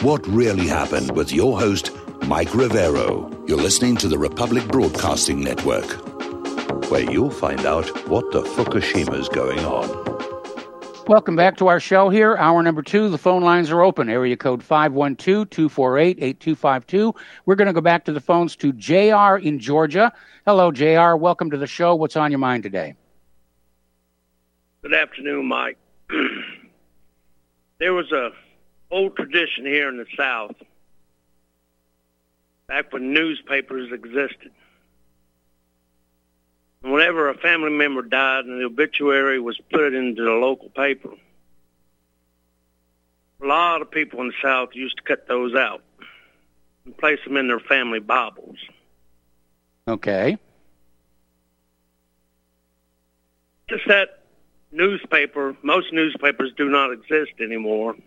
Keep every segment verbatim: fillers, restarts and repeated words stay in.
what really happened with your host, Mike Rivero. You're listening to the Republic Broadcasting Network, where you'll find out what the Fukushima's going on. Welcome back to our show here. Hour number two. The phone lines are open. Area code five one two, two four eight, eight two five two. We're going to go back to the phones to J R in Georgia. Hello, J R. Welcome to the show. What's on your mind today? Good afternoon, Mike. There was a old tradition here in the South, back when newspapers existed. Whenever a family member died and the obituary was put into the local paper, a lot of people in the South used to cut those out and place them in their family Bibles. Okay. Just that newspaper, most newspapers do not exist anymore.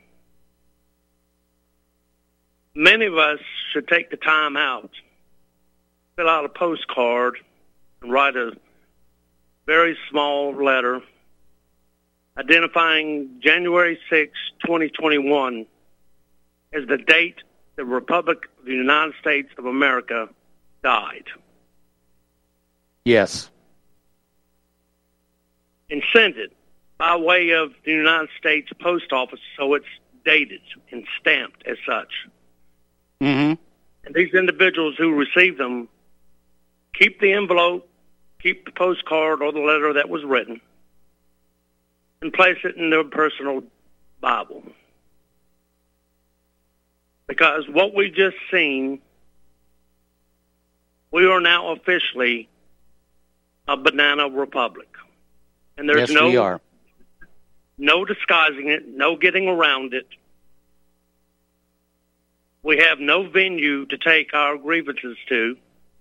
Many of us should take the time out, fill out a postcard, and write a very small letter identifying January sixth, twenty twenty-one as the date the Republic of the United States of America died. Yes. And send it by way of the United States Post Office so it's dated and stamped as such. Mm-hmm. And these individuals who receive them keep the envelope, keep the postcard or the letter that was written, and place it in their personal Bible. Because what we just seen, we are now officially a banana republic. And there's yes, no, we are. no disguising it, no getting around it. We have no venue to take our grievances to.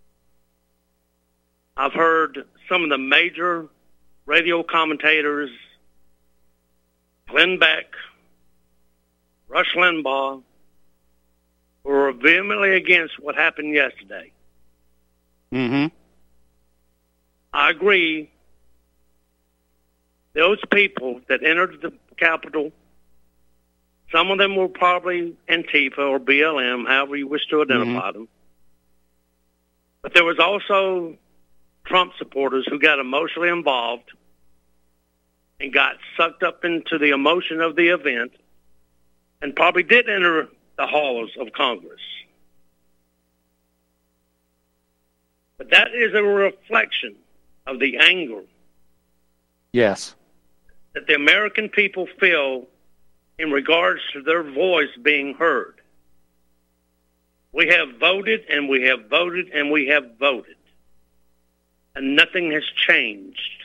I've heard some of the major radio commentators, Glenn Beck, Rush Limbaugh, who are vehemently against what happened yesterday. Mm-hmm. I agree. Those people that entered the Capitol, some of them were probably Antifa or B L M, however you wish to identify mm-hmm. them. But there was also Trump supporters who got emotionally involved and got sucked up into the emotion of the event and probably did enter the halls of Congress. But that is a reflection of the anger yes. that the American people feel in regards to their voice being heard. We have voted and we have voted and we have voted. And nothing has changed.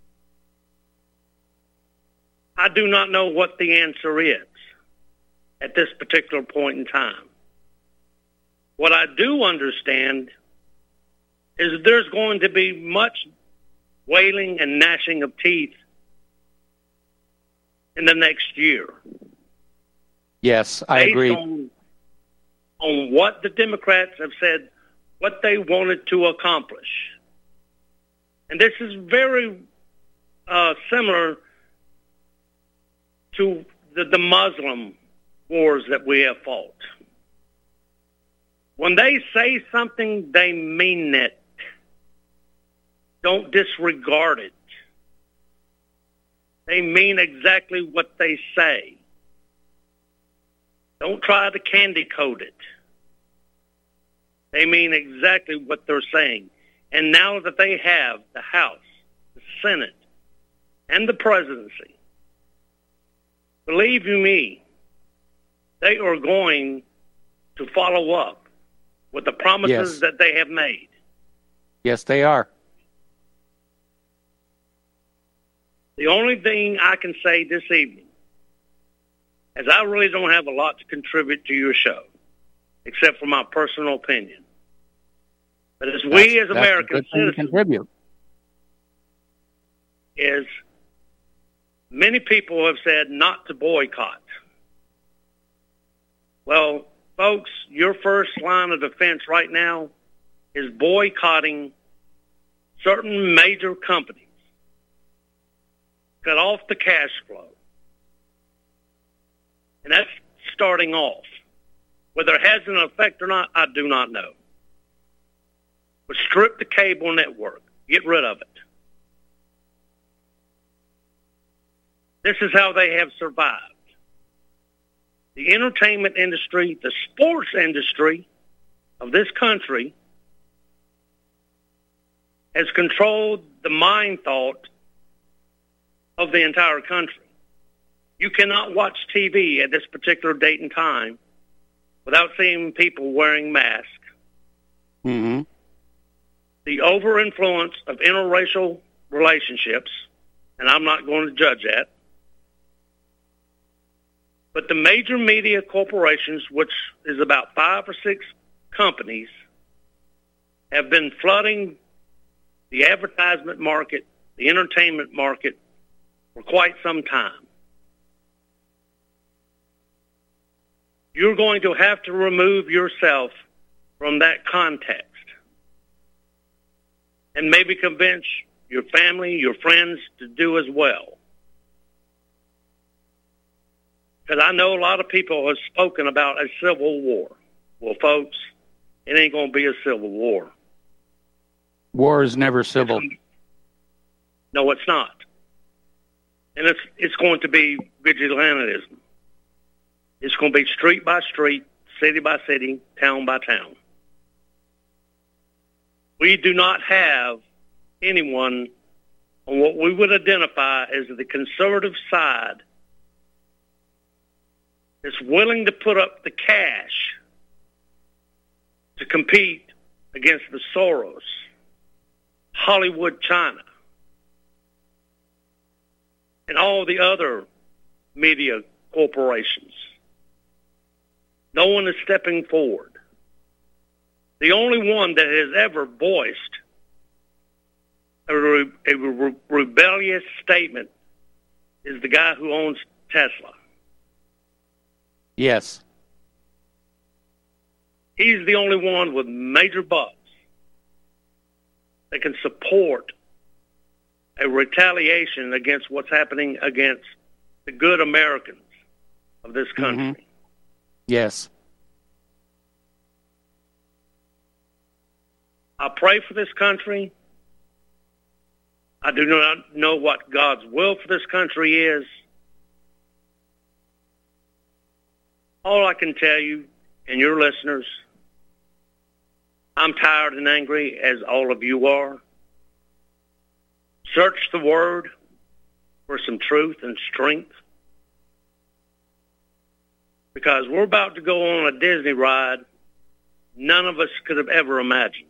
I do not know what the answer is at this particular point in time. What I do understand is there's going to be much wailing and gnashing of teeth in the next year. Yes, I based agree. On, on what the Democrats have said, what they wanted to accomplish. And this is very uh, similar to the, the Muslim wars that we have fought. When they say something, they mean it. Don't disregard it. They mean exactly what they say. Don't try to candy coat it. They mean exactly what they're saying. And now that they have the House, the Senate, and the presidency, believe you me, they are going to follow up with the promises yes. that they have made. Yes, they are. The only thing I can say this evening, as I really don't have a lot to contribute to your show, except for my personal opinion. But as that's, we as American citizens contribute. is many people have said not to boycott. Well, folks, your first line of defense right now is boycotting certain major companies. Cut off the cash flow. And that's starting off. Whether it has an effect or not, I do not know. But strip the cable network. Get rid of it. This is how they have survived. The entertainment industry, the sports industry of this country has controlled the mind thought of the entire country. You cannot watch T V at this particular date and time without seeing people wearing masks. Mm-hmm. The over-influence of interracial relationships, and I'm not going to judge that, but the major media corporations, which is about five or six companies, have been flooding the advertisement market, the entertainment market, for quite some time. You're going to have to remove yourself from that context and maybe convince your family, your friends to do as well. Because I know a lot of people have spoken about a civil war. Well, folks, it ain't going to be a civil war. War is never civil. It's, no, it's not. And it's it's going to be vigilantism. It's going to be street by street, city by city, town by town. We do not have anyone on what we would identify as the conservative side that's willing to put up the cash to compete against the Soros, Hollywood China, and all the other media corporations. No one is stepping forward. The only one that has ever voiced a, re- a re- rebellious statement is the guy who owns Tesla. Yes. He's the only one with major bucks that can support a retaliation against what's happening against the good Americans of this country. Mm-hmm. Yes. I pray for this country. I do not know what God's will for this country is. All I can tell you and your listeners, I'm tired and angry as all of you are. Search the Word for some truth and strength. Because we're about to go on a Disney ride none of us could have ever imagined.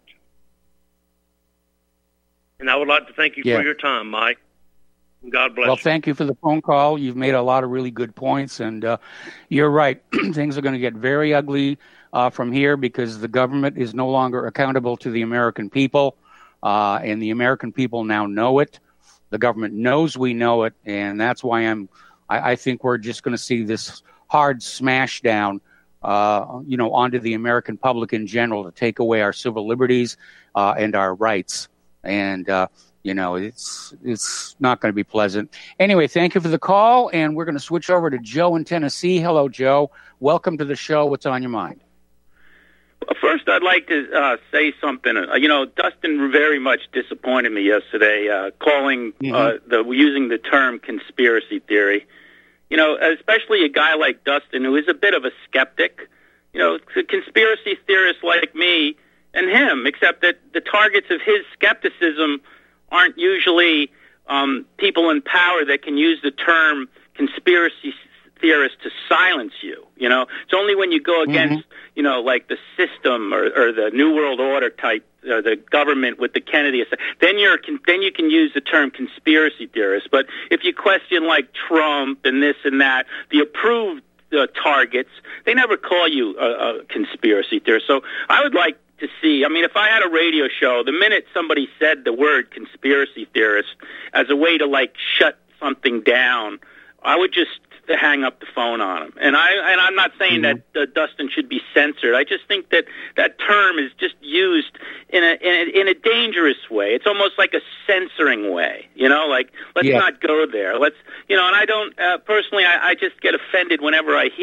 And I would like to thank you yeah. for your time, Mike. And God bless well, you. Well, thank you for the phone call. You've made a lot of really good points, and uh, you're right. Things are going to get very ugly uh, from here because the government is no longer accountable to the American people, uh, and the American people now know it. The government knows we know it, and that's why I'm. I, I think we're just going to see this hard smash down, uh, you know, onto the American public in general to take away our civil liberties uh, and our rights. And, uh, you know, it's it's not going to be pleasant. Anyway, thank you for the call, and we're going to switch over to Joe in Tennessee. Hello, Joe. Welcome to the show. What's on your mind? Well, first, I'd like to uh, say something. Uh, you know, Dustin very much disappointed me yesterday, uh, calling mm-hmm. uh, the using the term conspiracy theory. You know, especially a guy like Dustin, who is a bit of a skeptic. You know, conspiracy theorists like me and him, except that the targets of his skepticism aren't usually um, people in power that can use the term conspiracy theorist to silence you. You know, it's only when you go against, mm-hmm. you know, like the system or, or the New World Order type, uh, the government with the Kennedy, then you're then you can use the term conspiracy theorist. But if you question like Trump and this and that, the approved uh, targets, they never call you a, a conspiracy theorist. So I would like to see, I mean, if I had a radio show, the minute somebody said the word conspiracy theorist as a way to, like, shut something down, I would just hang up the phone on him. And, I, and I'm not saying mm-hmm. that uh, Dustin should be censored. I just think that that term is just used in a, in a, in a dangerous way. It's almost like a censoring way, you know, like, let's yeah. not go there. Let's, you know, and I don't, uh, personally, I, I just get offended whenever I hear it.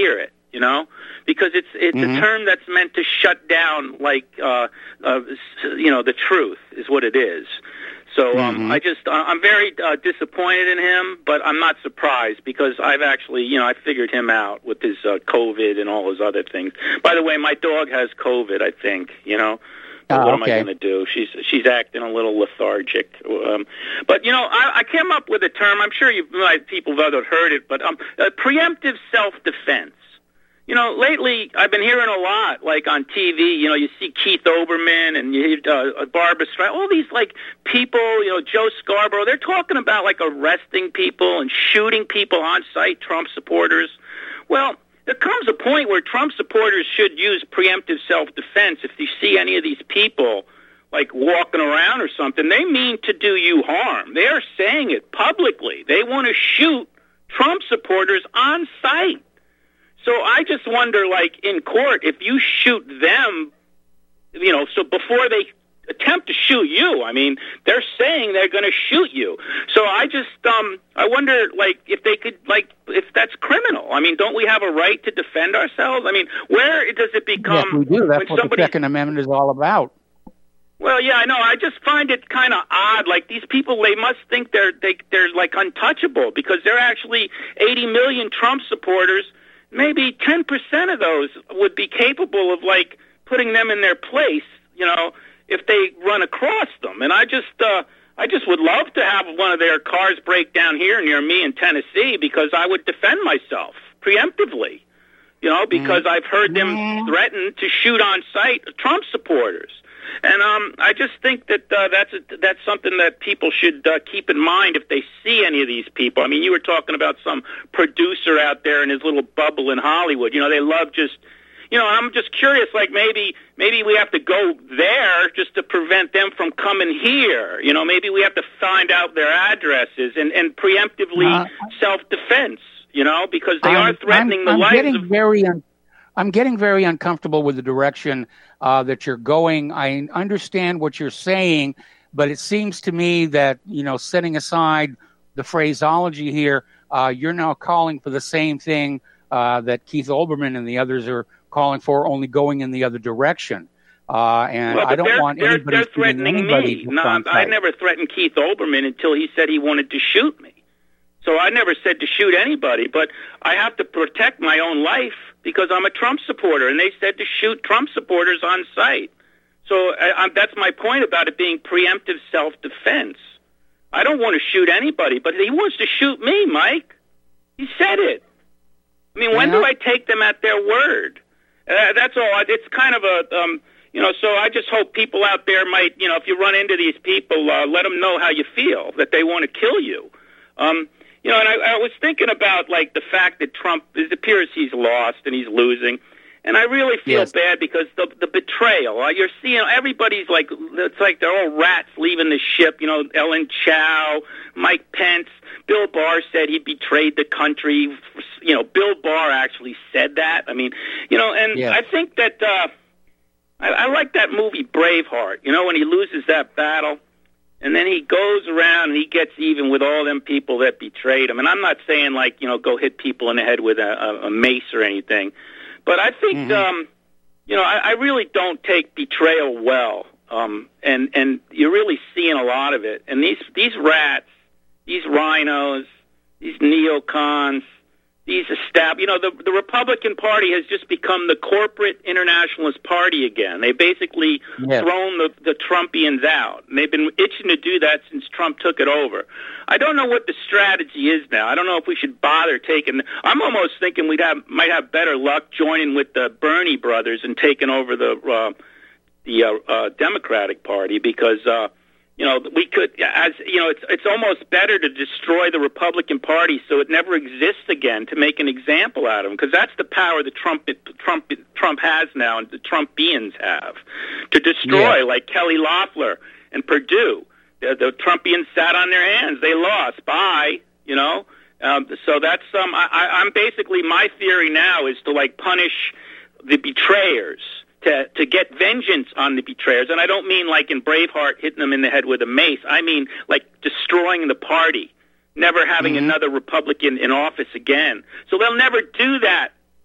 you know, because it's it's mm-hmm. a term that's meant to shut down, like, uh, uh, you know, the truth is what it is. So um, mm-hmm. I just, I'm very uh, disappointed in him, but I'm not surprised because I've actually, you know, I figured him out with his uh, COVID and all his other things. By the way, my dog has COVID, I think, you know. But oh, what am okay. I going to do? She's she's acting a little lethargic. Um, but, you know, I, I came up with a term. I'm sure you like, people have other heard it, but um, uh, preemptive self-defense. You know, lately I've been hearing a lot, like on T V, you know, you see Keith Olbermann and you hear uh, Barbara Streisand, all these, like, people, you know, Joe Scarborough, they're talking about, like, arresting people and shooting people on site, Trump supporters. Well, there comes a point where Trump supporters should use preemptive self-defense. If you see any of these people, like, walking around or something, they mean to do you harm. They are saying it publicly. They want to shoot Trump supporters on site. So I just wonder, like, in court, if you shoot them, you know, so before they attempt to shoot you, I mean, they're saying they're going to shoot you. So I just, um, I wonder, like, if they could, like, if that's criminal. I mean, don't we have a right to defend ourselves? I mean, where does it become? Yes, we do. That's what somebody... the Second Amendment is all about. Well, yeah, I know. I just find it kind of odd. Like, these people, they must think they're, they, they're, like, untouchable because they're actually eighty million Trump supporters. Maybe ten percent of those would be capable of, like, putting them in their place, you know, if they run across them. And I just, uh, I just would love to have one of their cars break down here near me in Tennessee because I would defend myself preemptively, you know, because mm. I've heard them mm. threaten to shoot on sight Trump supporters. And um, I just think that uh, that's a, that's something that people should uh, keep in mind if they see any of these people. I mean, you were talking about some producer out there in his little bubble in Hollywood. You know, they love just, you know, I'm just curious, like maybe maybe we have to go there just to prevent them from coming here. You know, maybe we have to find out their addresses and, and preemptively uh, self-defense, you know, because they I'm, are threatening I'm, the I'm lives getting of... Very un- I'm getting very uncomfortable with the direction uh, that you're going. I understand what you're saying, but it seems to me that, you know, setting aside the phraseology here, uh, you're now calling for the same thing uh, that Keith Olbermann and the others are calling for, only going in the other direction. Uh, and well, I don't want they're, anybody they're threatening anybody me. No, I never threatened Keith Olbermann until he said he wanted to shoot me. So I never said to shoot anybody, but I have to protect my own life because I'm a Trump supporter, and they said to shoot Trump supporters on sight. So I, I, that's my point about it being preemptive self-defense. I don't want to shoot anybody, but he wants to shoot me, Mike. He said it. I mean, when yeah. do I take them at their word? Uh, that's all. It's kind of a, um, you know, so I just hope people out there might, you know, if you run into these people, uh, let them know how you feel, that they want to kill you. Um, you know, and I, I was thinking about, like, the fact that Trump, it appears he's lost and he's losing. And I really feel yes. bad because the the betrayal. Uh, you're seeing everybody's like, it's like they're all rats leaving the ship. You know, Ellen Chow, Mike Pence, Bill Barr said he betrayed the country. You know, Bill Barr actually said that. I mean, you know, and yes. I think that uh, I, I like that movie Braveheart. You know, when he loses that battle. And then he goes around and he gets even with all them people that betrayed him. And I'm not saying, like, you know, go hit people in the head with a, a, a mace or anything. But I think, mm-hmm. um, you know, I, I really don't take betrayal well. Um, and, and you're really seeing a lot of it. And these, these rats, these rhinos, these neocons, these estab- you know, the, the Republican Party has just become the corporate internationalist party again. They basically yes. thrown the, the Trumpians out. And they've been itching to do that since Trump took it over. I don't know what the strategy is now. I don't know if we should bother taking. I'm almost thinking we'd have might have better luck joining with the Bernie brothers and taking over the uh, the uh, uh, Democratic Party because uh, you know we could, as you know, it's it's almost better to destroy the Republican Party so it never exists again to make an example out of them because that's the power that Trump Trump Trump has now and the Trumpians have to destroy, yeah. like Kelly Loeffler and Perdue. The, the Trumpians sat on their hands. They lost. Bye. You know. Um, so that's um. I, I'm basically my theory now is to like punish the betrayers, to to get vengeance on the betrayers, and I don't mean like in Braveheart hitting them in the head with a mace. I mean like destroying the party, never having mm-hmm. another Republican in office again. So they'll never do that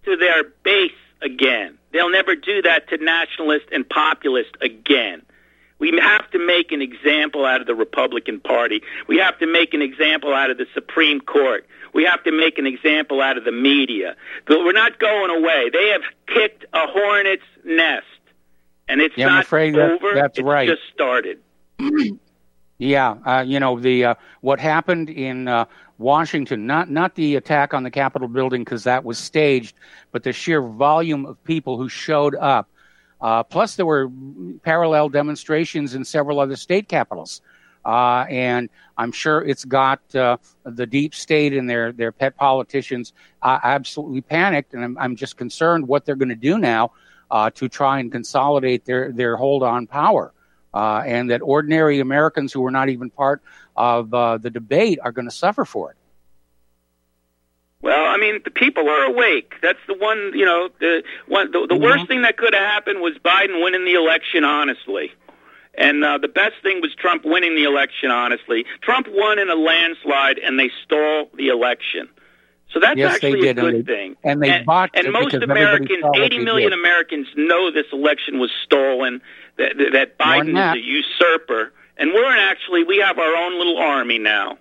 to their base again. They'll never do that to nationalists and populists again. We have to make an example out of the Republican Party. We have to make an example out of the Supreme Court. We have to make an example out of the media. But we're not going away. They have kicked a hornet's nest, and it's yeah, not I'm afraid that, over. That's it's right. just started. Yeah, uh, you know the uh, what happened in uh, Washington, not not the attack on the Capitol building because that was staged, but the sheer volume of people who showed up. Uh, plus, there were parallel demonstrations in several other state capitals, uh, and I'm sure it's got uh, the deep state and their their pet politicians uh, absolutely panicked, and I'm I'm just concerned what they're going to do now uh, to try and consolidate their their hold on power. Uh, and that ordinary Americans who were not even part of uh, the debate are going to suffer for it. Well, I mean, the people are awake. That's the one, you know, the one, the, the mm-hmm. worst thing that could have happened was Biden winning the election honestly. And uh, the best thing was Trump winning the election honestly. Trump won in a landslide, and they stole the election. So that's yes, actually a good and they, thing. And they and, bought and most Americans, eighty million Americans, know this election was stolen, that, that Biden is a usurper. And we're actually, we have our own little army now.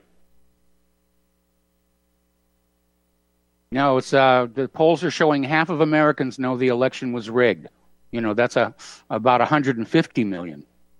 No, it's uh, the polls are showing half of Americans know the election was rigged. You know, that's a about one hundred fifty million.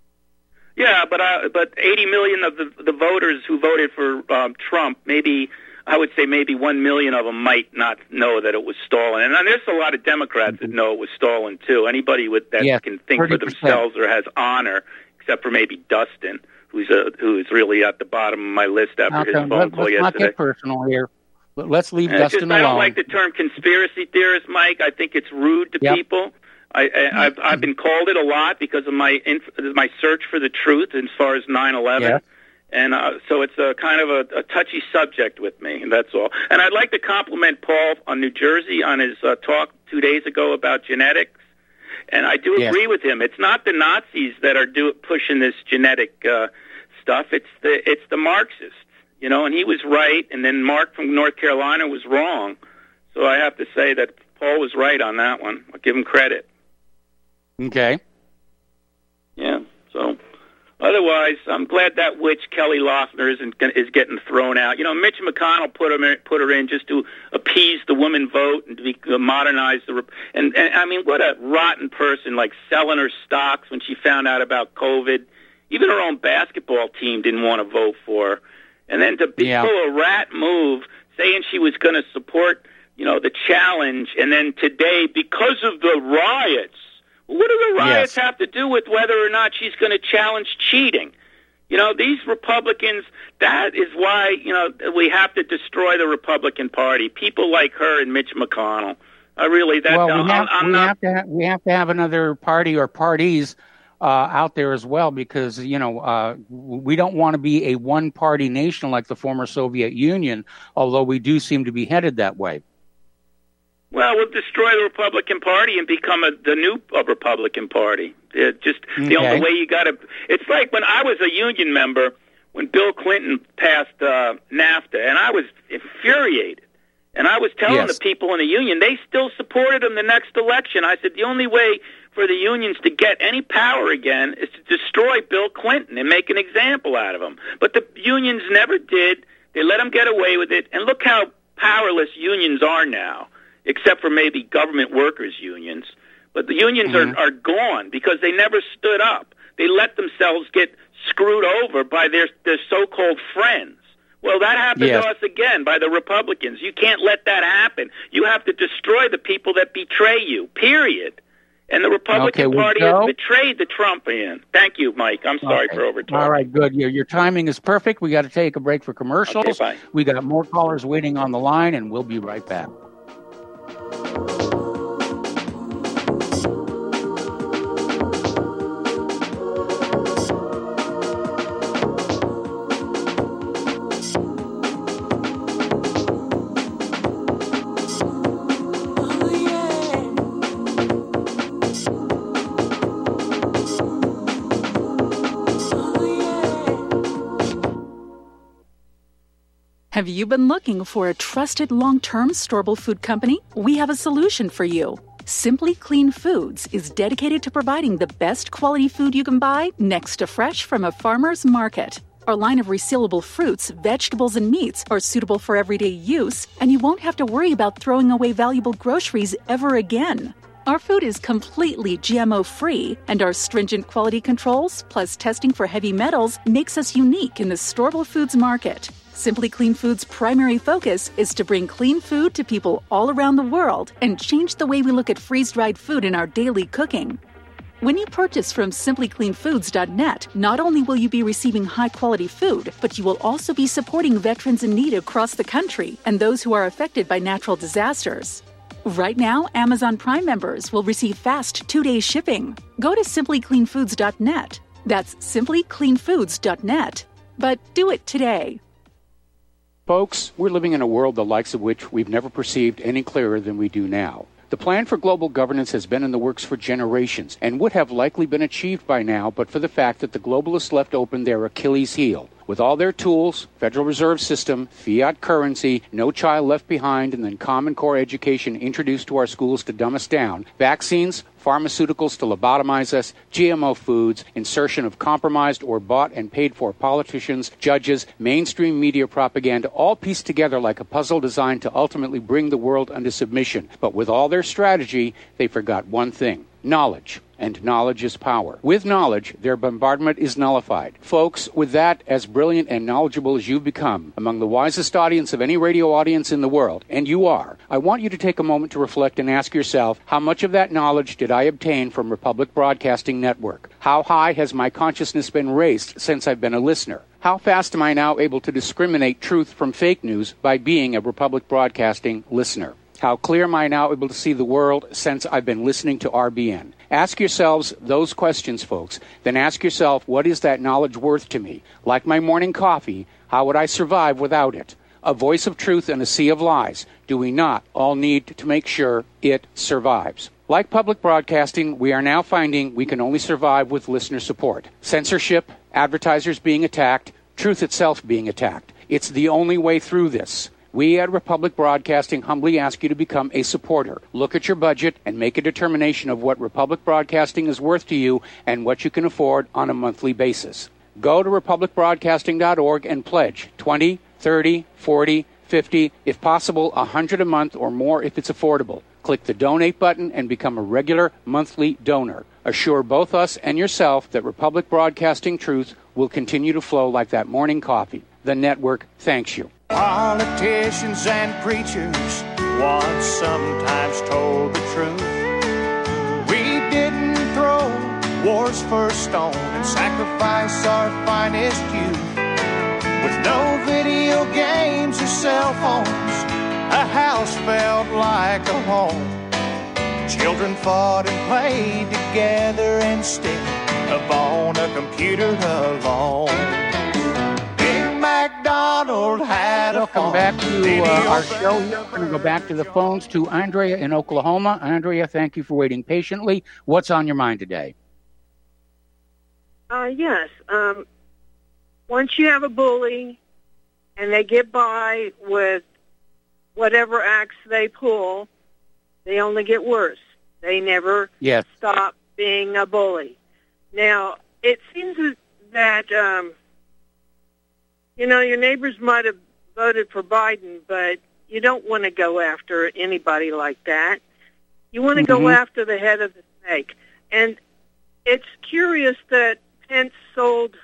Yeah, but uh, but eighty million of the the voters who voted for um, Trump, maybe I would say maybe one million of them might not know that it was stolen. And there's a lot of Democrats mm-hmm. that know it was stolen too. Anybody with that yes, can think thirty for percent. themselves or has honor, except for maybe Dustin, who's a who's really at the bottom of my list after okay, his phone let, call let's yesterday. Not get personal here. Let's leave uh, Dustin just, alone. I don't like the term conspiracy theorist, Mike. I think it's rude to yep. people. I, I, I've, I've been called it a lot because of my inf- my search for the truth as far as nine eleven. Yes. And uh, so it's a kind of a, a touchy subject with me, and that's all. And I'd like to compliment Paul on New Jersey on his uh, talk two days ago about genetics. And I do yes. agree with him. It's not the Nazis that are do- pushing this genetic uh, stuff. It's the it's the Marxists, you know. And he was right, and then Mark from North Carolina was wrong. So I have to say that Paul was right on that one. I'll give him credit. Okay. Yeah. So. Otherwise, I'm glad that witch Kelly Loeffler is is getting thrown out. You know, Mitch McConnell put her put her in just to appease the women vote and to, be, to modernize the. And, and I mean, what a rotten person! Like selling her stocks when she found out about COVID. Even her own basketball team didn't want to vote for her. And then to be, yeah. pull a rat move, saying she was going to support, you know, the challenge, and then today because of the riots. What do the riots yes. have to do with whether or not she's going to challenge cheating? You know, these Republicans, that is why, you know, we have to destroy the Republican Party. People like her and Mitch McConnell. I really, that, well, we, I'm, have, I'm we, not... have to ha- we have to have another party or parties uh, out there as well because, you know, uh, we don't want to be a one-party nation like the former Soviet Union, although we do seem to be headed that way. Well, we'll destroy the Republican Party and become a, the new Republican Party. It just okay. the only way you got to. It's like when I was a union member when Bill Clinton passed uh, NAFTA, and I was infuriated. And I was telling yes. the people in the union, they still supported him the next election. I said the only way for the unions to get any power again is to destroy Bill Clinton and make an example out of him. But the unions never did. They let him get away with it. And look how powerless unions are now. Except for maybe government workers' unions. But the unions mm-hmm. are, are gone because they never stood up. They let themselves get screwed over by their, their so-called friends. Well, that happened yes. to us again by the Republicans. You can't let that happen. You have to destroy the people that betray you, period. And the Republican okay, Party go. has betrayed the Trumpian. Thank you, Mike. I'm sorry okay. for overtalking. All right, good. Your, your timing is perfect. We got to take a break for commercials. Okay, bye. We got more callers waiting on the line, and we'll be right back. Have you been looking for a trusted long-term storable food company? We have a solution for you. Simply Clean Foods is dedicated to providing the best quality food you can buy next to fresh from a farmer's market. Our line of resealable fruits, vegetables, and meats are suitable for everyday use, and you won't have to worry about throwing away valuable groceries ever again. Our food is completely G M O-free, and our stringent quality controls, plus testing for heavy metals, makes us unique in the storable foods market. Simply Clean Foods' primary focus is to bring clean food to people all around the world and change the way we look at freeze-dried food in our daily cooking. When you purchase from simply clean foods dot net, not only will you be receiving high-quality food, but you will also be supporting veterans in need across the country and those who are affected by natural disasters. Right now, Amazon Prime members will receive fast two-day shipping. Go to simply clean foods dot net. That's simply clean foods dot net. But do it today. Folks, we're living in a world the likes of which we've never perceived any clearer than we do now. The plan for global governance has been in the works for generations and would have likely been achieved by now but for the fact that the globalists left open their Achilles heel. With all their tools, Federal Reserve System, fiat currency, no child left behind, and then Common Core education introduced to our schools to dumb us down, vaccines, pharmaceuticals to lobotomize us, G M O foods, insertion of compromised or bought and paid for politicians, judges, mainstream media propaganda, all pieced together like a puzzle designed to ultimately bring the world under submission. But with all their strategy, they forgot one thing: knowledge. And knowledge is power. With knowledge, their bombardment is nullified. Folks, with that, as brilliant and knowledgeable as you've become, among the wisest audience of any radio audience in the world, and you are, I want you to take a moment to reflect and ask yourself, how much of that knowledge did I obtain from Republic Broadcasting Network? How high has my consciousness been raised since I've been a listener? How fast am I now able to discriminate truth from fake news by being a Republic Broadcasting listener? How clear am I now able to see the world since I've been listening to R B N? Ask yourselves those questions, folks. Then ask yourself, what is that knowledge worth to me? Like my morning coffee, how would I survive without it? A voice of truth in a sea of lies. Do we not all need to make sure it survives? Like public broadcasting, we are now finding we can only survive with listener support. Censorship, advertisers being attacked, truth itself being attacked. It's the only way through this. We at Republic Broadcasting humbly ask you to become a supporter. Look at your budget and make a determination of what Republic Broadcasting is worth to you and what you can afford on a monthly basis. Go to republic broadcasting dot org and pledge twenty, thirty, forty, fifty, if possible one hundred a month or more if it's affordable. Click the donate button and become a regular monthly donor. Assure both us and yourself that Republic Broadcasting truth will continue to flow like that morning coffee. The network thanks you. Politicians and preachers once sometimes told the truth. We didn't throw war's first stone and sacrifice our finest youth. With no video games or cell phones, a house felt like a home. Children fought and played together instead of on a computer alone. MacDonald had a Welcome back to uh, our show. We're going to go back to the phones to Andrea in Oklahoma. Andrea, thank you for waiting patiently. What's on your mind today? Uh, yes. Um, once you have a bully and they get by with whatever acts they pull, they only get worse. They never yes. stop being a bully. Now, it seems that... Um, You know, your neighbors might have voted for Biden, but you don't want to go after anybody like that. You want to mm-hmm. go after the head of the snake. And it's curious that Pence sold...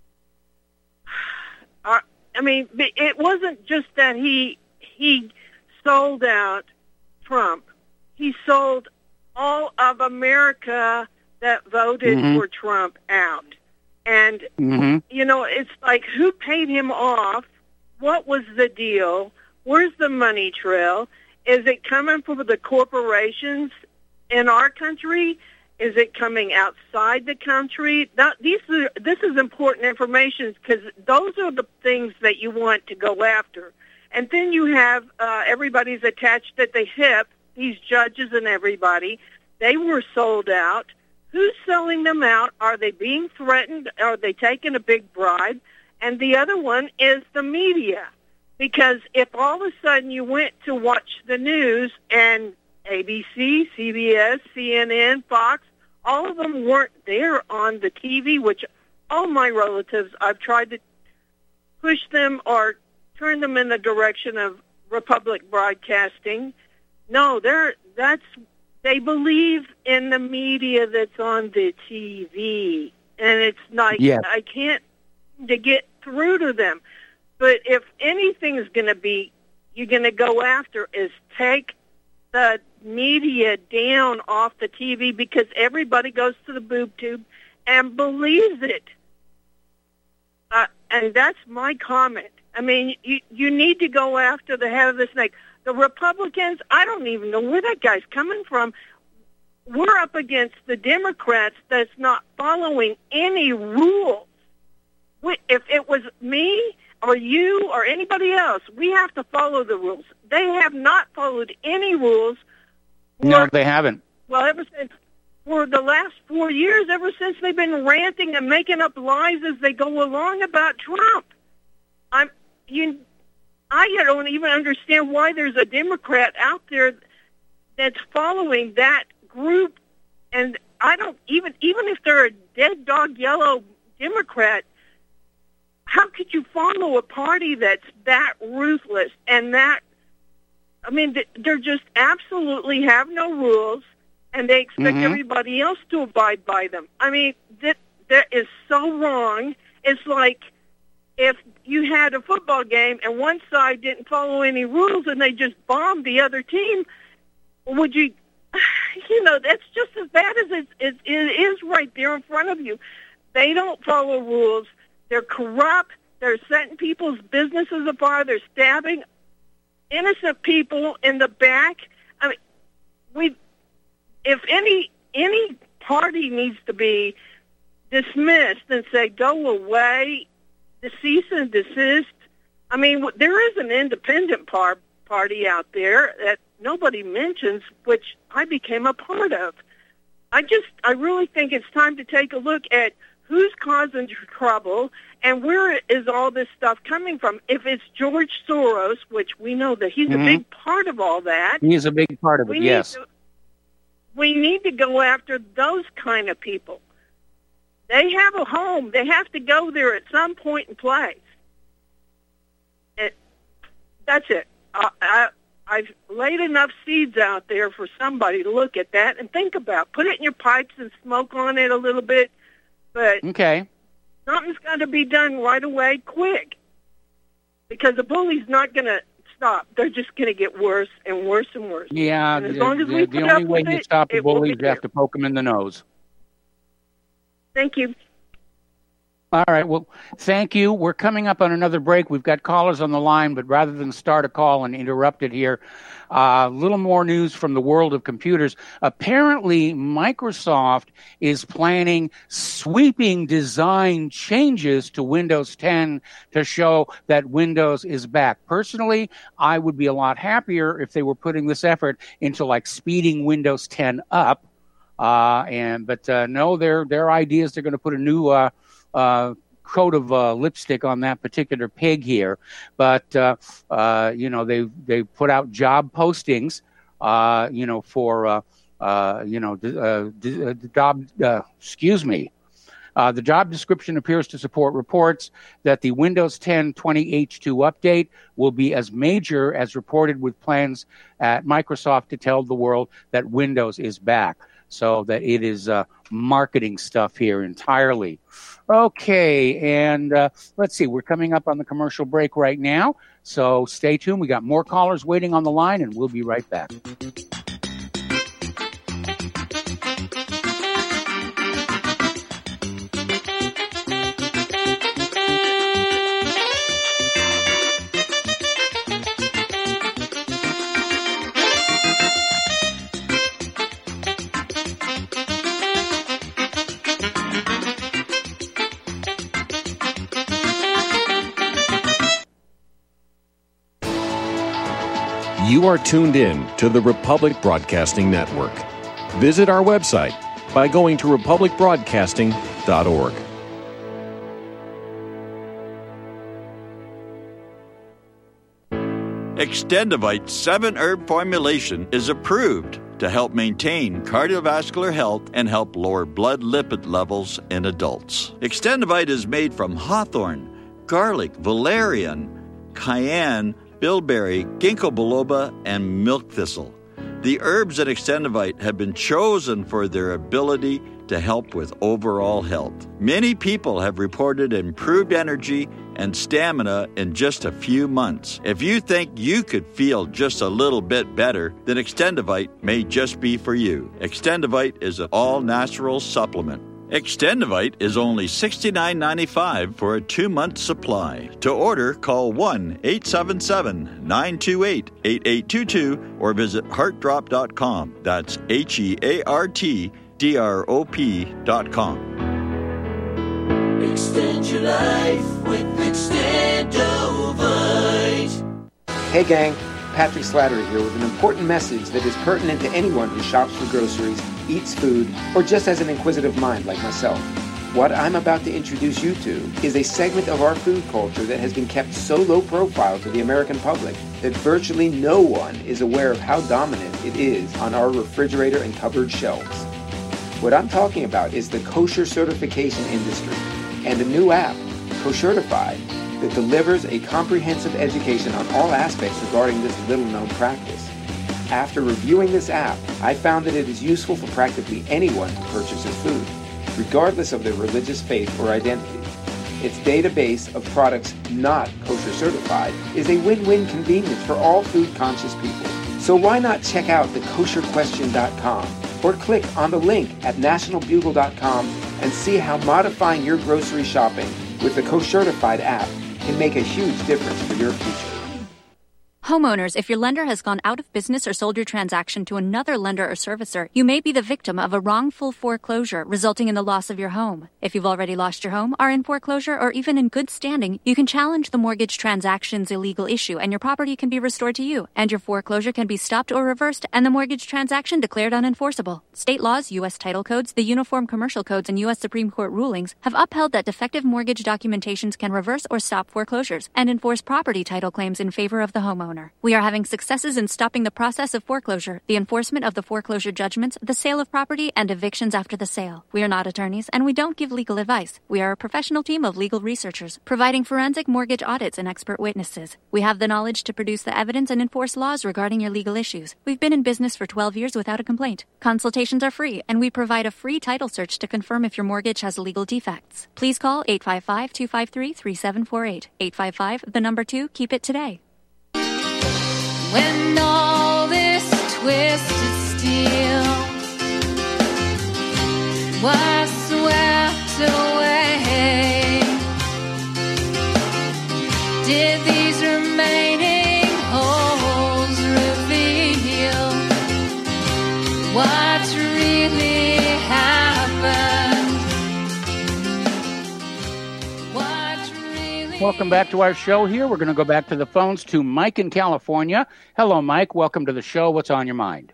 Uh, I mean, it wasn't just that he he sold out Trump. He sold all of America that voted mm-hmm. for Trump out. And, mm-hmm. you know, it's like, who paid him off? What was the deal? Where's the money trail? Is it coming from the corporations in our country? Is it coming outside the country? That, these are, this is important information because those are the things that you want to go after. And then you have uh, everybody's attached at the hip, these judges and everybody. They were sold out. Who's selling them out? Are they being threatened? Are they taking a big bribe? And the other one is the media. Because if all of a sudden you went to watch the news and A B C, C B S, C N N, Fox, all of them weren't there on the T V, which all my relatives, I've tried to push them or turn them in the direction of Republic Broadcasting. No, they're that's they believe in the media that's on the T V, and it's like yes. I can't to get through to them. But if anything's going to be you're going to go after is take the media down off the T V, because everybody goes to the boob tube and believes it. Uh, and that's my comment. I mean, you, you need to go after the head of the snake. The Republicans, I don't even know where that guy's coming from. We're up against the Democrats that's not following any rules. We, if it was me or you or anybody else, we have to follow the rules. They have not followed any rules. No, they haven't. Well, ever since, for the last four years, ever since they've been ranting and making up lies as they go along about Trump. I'm, you, I don't even understand why there's a Democrat out there that's following that group. And I don't even, even if they're a dead dog yellow Democrat, how could you follow a party that's that ruthless and that, I mean, they're just absolutely have no rules, and they expect mm-hmm. everybody else to abide by them. I mean, that that is so wrong. It's like if you had a football game and one side didn't follow any rules and they just bombed the other team, would you, you know, that's just as bad as it, it, it is right there in front of you. They don't follow rules. They're corrupt. They're setting people's businesses afire. They're stabbing innocent people in the back. I mean, we, if any any party needs to be dismissed and say, go away, the cease and desist. I mean, there is an independent par- party out there that nobody mentions, which I became a part of. I just, I really think it's time to take a look at who's causing trouble and where is all this stuff coming from. If it's George Soros, which we know that he's mm-hmm. a big part of all that. He's a big part of it, yes. To, we need to go after those kind of people. They have a home. They have to go there at some point in place. It, that's it. I, I, I've laid enough seeds out there for somebody to look at that and think about. Put it in your pipes and smoke on it a little bit. But okay. something's got to be done right away, quick. Because the bully's not going to stop. They're just going to get worse and worse and worse. Yeah, and as the, long as the, we the put only up way with you it, stop the it will bullies, be you have to poke them in the nose. Thank you. All right. Well, thank you. We're coming up on another break. We've got callers on the line, but rather than start a call and interrupt it here, a uh, little more news from the world of computers. Apparently, Microsoft is planning sweeping design changes to Windows ten to show that Windows is back. Personally, I would be a lot happier if they were putting this effort into like speeding Windows ten up. Uh, and but uh, no, their their ideas. They're going to put a new uh, uh, coat of uh, lipstick on that particular pig here. But uh, uh, you know, they they put out job postings. Uh, you know, for uh, uh, you know, uh, the job. Uh, excuse me. Uh, the job description appears to support reports that the Windows ten twenty H two update will be as major as reported, with plans at Microsoft to tell the world that Windows is back. So that it is uh, marketing stuff here entirely. Okay, and uh, let's see. We're coming up on the commercial break right now, so stay tuned. We got more callers waiting on the line, and we'll be right back. You are tuned in to the Republic Broadcasting Network. Visit our website by going to republic broadcasting dot org. All Extendivite's seven-herb formulation is approved to help maintain cardiovascular health and help lower blood lipid levels in adults. Extendivite is made from hawthorn, garlic, valerian, cayenne, bilberry, ginkgo biloba, and milk thistle. The herbs in Extendivite have been chosen for their ability to help with overall health. Many people have reported improved energy and stamina in just a few months. If you think you could feel just a little bit better, then Extendivite may just be for you. Extendivite is an all-natural supplement. Extendivite is only sixty-nine ninety-five for a two-month supply. To order, call one eight seven seven, nine two eight, eight eight two two or visit heart drop dot com. That's H E A R T D R O P dot com. Extend your life with Extendivite. Hey gang, Patrick Slattery here with an important message that is pertinent to anyone who shops for groceries, eats food, or just has an inquisitive mind like myself. What I'm about to introduce you to is a segment of our food culture that has been kept so low profile to the American public that virtually no one is aware of how dominant it is on our refrigerator and cupboard shelves. What I'm talking about is the kosher certification industry and a new app, Koshertified, that delivers a comprehensive education on all aspects regarding this little-known practice. After reviewing this app, I found that it is useful for practically anyone who purchases food, regardless of their religious faith or identity. Its database of products not kosher certified is a win-win convenience for all food-conscious people. So why not check out the kosher question dot com or click on the link at national bugle dot com and see how modifying your grocery shopping with the Koshertified app can make a huge difference for your future. Homeowners, if your lender has gone out of business or sold your transaction to another lender or servicer, you may be the victim of a wrongful foreclosure resulting in the loss of your home. If you've already lost your home, are in foreclosure, or even in good standing, you can challenge the mortgage transaction's illegal issue and your property can be restored to you, and your foreclosure can be stopped or reversed and the mortgage transaction declared unenforceable. State laws, U S title codes, the Uniform Commercial Codes, and U S Supreme Court rulings have upheld that defective mortgage documentations can reverse or stop foreclosures and enforce property title claims in favor of the homeowner. We are having successes in stopping the process of foreclosure, the enforcement of the foreclosure judgments, the sale of property, and evictions after the sale. We are not attorneys, and we don't give legal advice. We are a professional team of legal researchers, providing forensic mortgage audits and expert witnesses. We have the knowledge to produce the evidence and enforce laws regarding your legal issues. We've been in business for twelve years without a complaint. Consultations are free, and we provide a free title search to confirm if your mortgage has legal defects. Please call eight five five, two five three, three seven four eight. eight five five, the number two, keep it today. When all this twisted steel was swept away, did these remaining holes reveal what really happened? What really Welcome back to our show here. We're going to go back to the phones to Mike in California. Hello, Mike. Welcome to the show. What's on your mind?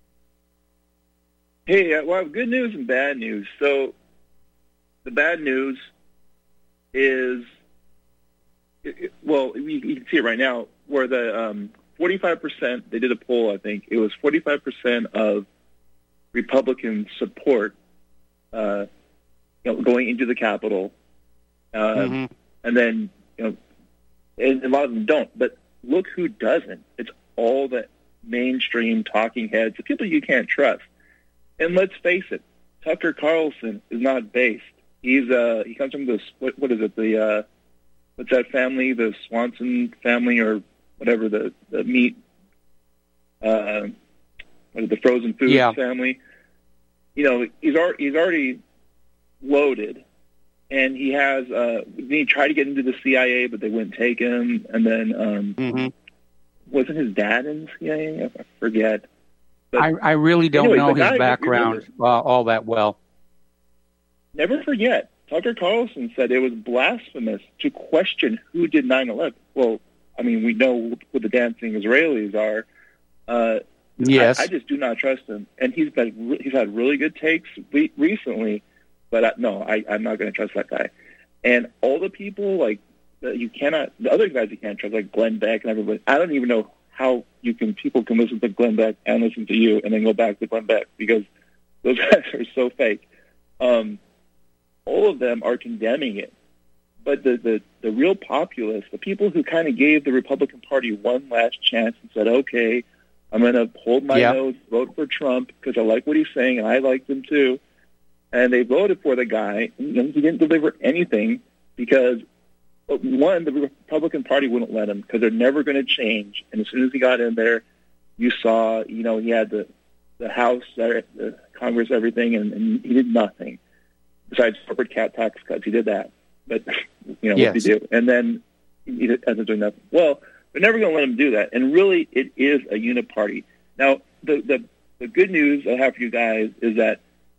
Hey, uh, well, good news and bad news. So the bad news is, it, it, well, you, you can see it right now, where the um, forty-five percent, they did a poll, I think, it was forty-five percent of Republican support uh, you know, going into the Capitol. Uh, mm-hmm. And then, you know, and a lot of them don't. But look who doesn't. It's all the mainstream talking heads, the people you can't trust. And let's face it, Tucker Carlson is not based. He's uh he comes from this, what, what is it, the, uh, what's that family, the Swanson family or whatever, the, the meat, uh, what is it, the frozen foods yeah. family. You know, he's, ar- he's already loaded. And he has, uh, he tried to get into the C I A, but they wouldn't take him. And then, um, mm-hmm. wasn't his dad in the C I A? I forget. But I, I really don't anyway, know his background uh, all that well. Never forget, Tucker Carlson said it was blasphemous to question who did nine eleven. Well, I mean, we know who the dancing Israelis are. Uh, yes. I, I just do not trust him. And he's been, he's had really good takes re- recently. But I, no, I, I'm not going to trust that guy. And all the people, like that you cannot, the other guys you can't trust, like Glenn Beck and everybody. I don't even know how you can, people can listen to Glenn Beck and listen to you and then go back to Glenn Beck, because those guys are so fake. Um, all of them are condemning it. But the, the, the real populace, the people who kind of gave the Republican Party one last chance and said, okay, I'm going to hold my yeah. nose, vote for Trump because I like what he's saying and I like him too. And they voted for the guy, and he didn't deliver anything because, one, the Republican Party wouldn't let him because they're never going to change. And as soon as he got in there, you saw, you know, he had the, the House, the Congress, everything, and, and he did nothing besides corporate cat tax cuts. He did that. But, you know, yes. what do you do? And then he ends up doing nothing. Well, they're never going to let him do that. And really, it is a uniparty. Now, the, the, the good news I have for you guys is that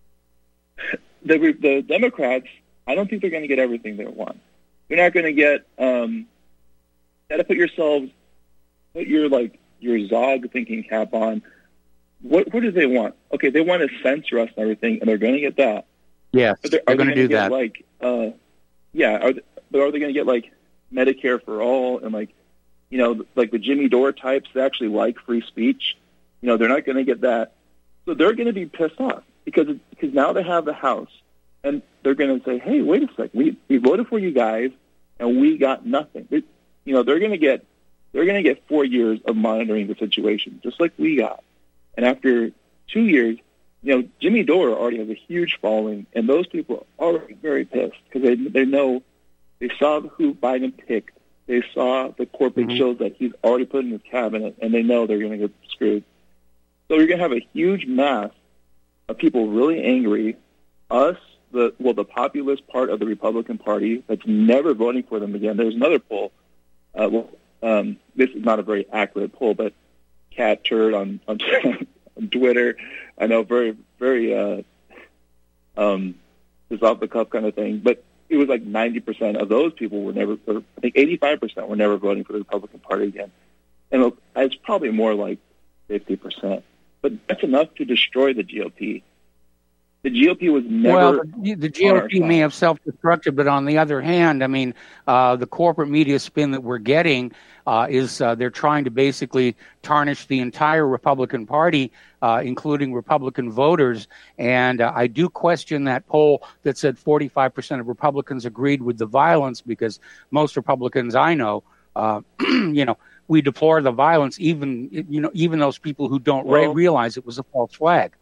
the, the Democrats, I don't think they're going to get everything they want. They're not going to get, um, got to put yourselves, put your, like, your Zog thinking cap on. What, what do they want? Okay, they want to censor us and everything, and they're going to get that. Yes, but they're, they're they going to do get, that. Like, uh, yeah, are they, but are they going to get, like, Medicare for all and, like, you know, like the Jimmy Dore types that actually like free speech? You know, they're not going to get that. So they're going to be pissed off because because now they have the House, and they're going to say, hey, wait a second, we, we voted for you guys, and we got nothing. It, you know, they're going to get they're going to get four years of monitoring the situation, just like we got. And after two years, you know, Jimmy Dore already has a huge following, and those people are already very pissed because they they know they saw who Biden picked. They saw the corporate mm-hmm. shows that he's already put in his cabinet, and they know they're going to get screwed. So you're going to have a huge mass of people really angry. Us, the well, the populist part of the Republican Party that's never voting for them again. There's another poll. Uh, well, um, this is not a very accurate poll, but Cat Turd on, on, on Twitter. I know, very, very uh, um, just off the cuff kind of thing, but it was like ninety percent of those people were never, or I think eighty-five percent were never voting for the Republican Party again. And it's probably more like fifty percent. But that's enough to destroy the G O P. The G O P was never. Well, the, the G O P may have self-destructed, but on the other hand, I mean, uh, the corporate media spin that we're getting uh, is uh, they're trying to basically tarnish the entire Republican Party, uh, including Republican voters. And uh, I do question that poll that said forty-five percent of Republicans agreed with the violence, because most Republicans I know, uh, you know, we deplore the violence, even you know, even those people who don't well, re- realize it was a false flag.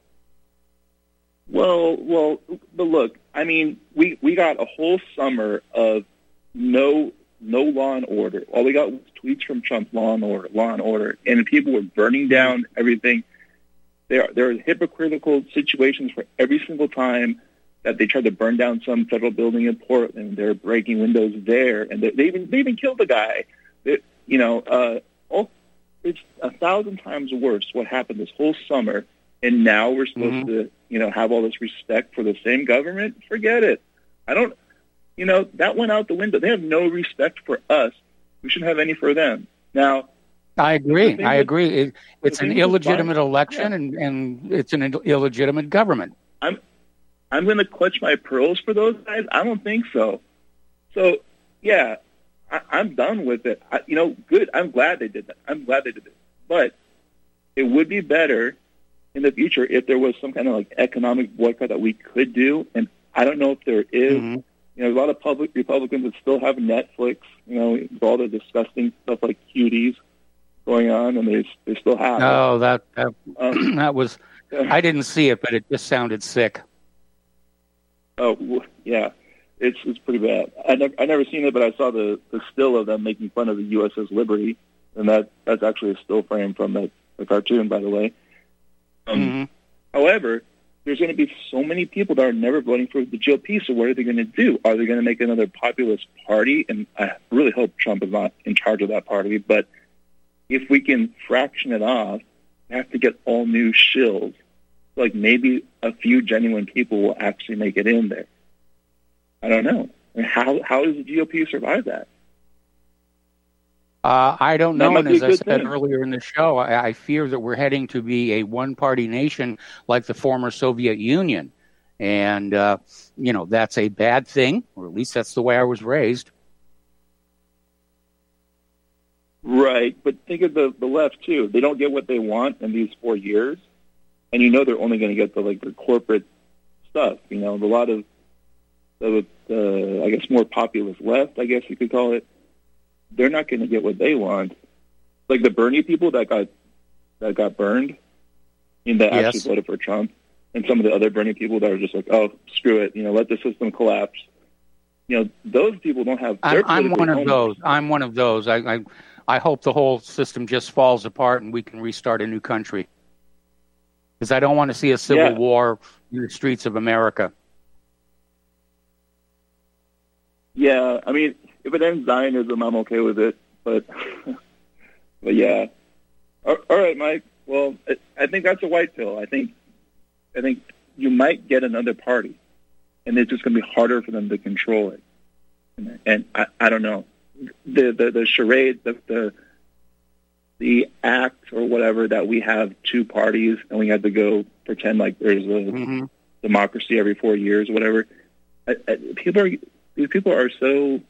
Well, well, but look, I mean, we, we got a whole summer of no no law and order. All we got was tweets from Trump, law and order, law and order, and people were burning down everything. There there are hypocritical situations for every single time that they tried to burn down some federal building in Portland. They're breaking windows there, and they, they even they even killed the guy. They, you know, uh, oh, it's a thousand times worse what happened this whole summer, and now we're supposed mm-hmm. to, you know, have all this respect for the same government. Forget it. I don't, you know, that went out the window. They have no respect for us. We shouldn't have any for them. Now, I agree. I with, agree. It, it's an illegitimate election, yeah. and, and it's an illegitimate government. I'm, I'm going to clutch my pearls for those guys. I don't think so. So, yeah. I, I'm done with it. I, you know, good. I'm glad they did that. I'm glad they did it. But it would be better in the future if there was some kind of like economic boycott that we could do. And I don't know if there is. Mm-hmm. You know, a lot of public Republicans that still have Netflix, you know, with all the disgusting stuff like cuties going on, and they they still have. Oh, that that, um, that was. I didn't see it, but it just sounded sick. Oh yeah. It's it's pretty bad. I never I never seen it, but I saw the, the still of them making fun of the U S S Liberty, and that that's actually a still frame from the, the cartoon, by the way. Um, mm-hmm. However, there's going to be so many people that are never voting for the G O P. So what are they going to do? Are they going to make another populist party? And I really hope Trump is not in charge of that party. But if we can fraction it off, we have to get all new shills. Like maybe a few genuine people will actually make it in there. I don't know. I mean, how how does the G O P survive that? Uh, I don't know. And as I said thing. earlier in the show, I, I fear that we're heading to be a one-party nation like the former Soviet Union. And, uh, you know, that's a bad thing, or at least that's the way I was raised. Right, but think of the, the left, too. They don't get what they want in these four years, and you know they're only going to get the, like, the corporate stuff. You know, a lot of the, uh, I guess, more populist left, I guess you could call it, they're not going to get what they want. Like the Bernie people that got that got burned, and that Yes. actually voted for Trump, and some of the other Bernie people that are just like, oh, screw it, you know, let the system collapse. You know, those people don't have. I'm, they're I'm politically one of homeless. those. I'm one of those. I, I I hope the whole system just falls apart and we can restart a new country. Because I don't want to see a civil Yeah. war in the streets of America. Yeah, I mean, if it ends Zionism, I'm okay with it. But, but yeah. All all right, Mike. Well, I- I think that's a white pill. I think, I think you might get another party, and it's just going to be harder for them to control it. And, and I, I don't know, the the, the charade, the, the the act or whatever that we have two parties and we had to go pretend like there's a Mm-hmm. democracy every four years or whatever. I, I, people are these people are so.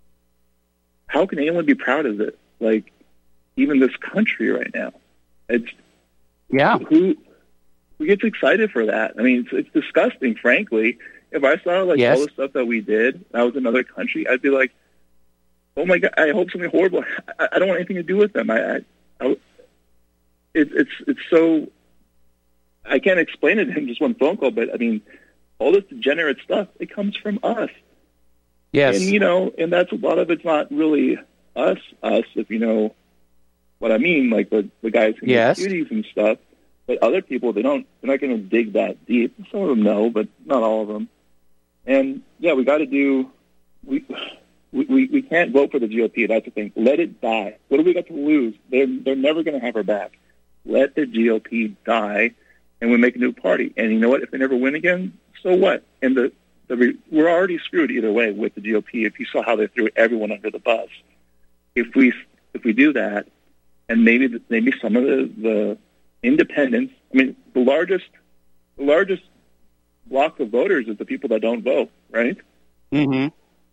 How can anyone be proud of it? Like, even this country right now, it's Yeah. who who gets excited for that? I mean, it's, it's disgusting. Frankly, if I saw like Yes. all the stuff that we did, I was in another country, I'd be like, oh my god, I hope something horrible. I, I don't want anything to do with them. I, I, I it, it's it's so. I can't explain it in just one phone call, but I mean, all this degenerate stuff, it comes from us. Yes. And, you know, and that's a lot of it's not really us, us, if you know what I mean, like the, the guys who Yes. make beauties and stuff. But other people, they don't, they're not going to dig that deep. Some of them know, but not all of them. And, yeah, we got to do, we, we, we can't vote for the G O P. That's the thing. Let it die. What do we got to lose? They're, they're never going to have our back. Let the G O P die, and we make a new party. And you know what? If they never win again, so what? And the, the we're already screwed either way with the G O P. If you saw how they threw everyone under the bus, if we if we do that, and maybe maybe some of the, the independents. I mean, the largest the largest block of voters is the people that don't vote, right? Mm-hmm.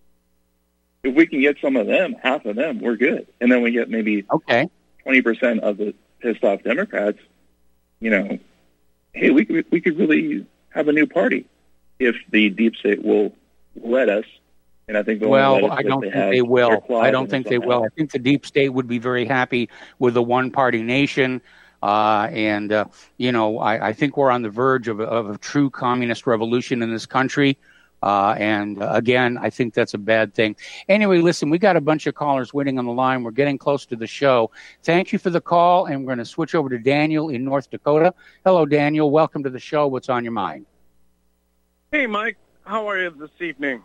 If we can get some of them, half of them, we're good. And then we get maybe Okay. twenty percent of the pissed off Democrats. You know, hey, we could we could really have a new party if the deep state will let us. And I think they'll Well, let us I if don't they think have they their will. claws I don't in it think they somehow. will. I think the deep state would be very happy with a one-party nation. Uh, and, uh, you know, I, I think we're on the verge of, a- of a true communist revolution in this country. Uh, and uh, again, I think that's a bad thing. Anyway, listen, we got a bunch of callers waiting on the line. We're getting close to the show. Thank you for the call. And we're going to switch over to Daniel in North Dakota. Hello, Daniel. Welcome to the show. What's on your mind? Hey, Mike. How are you this evening?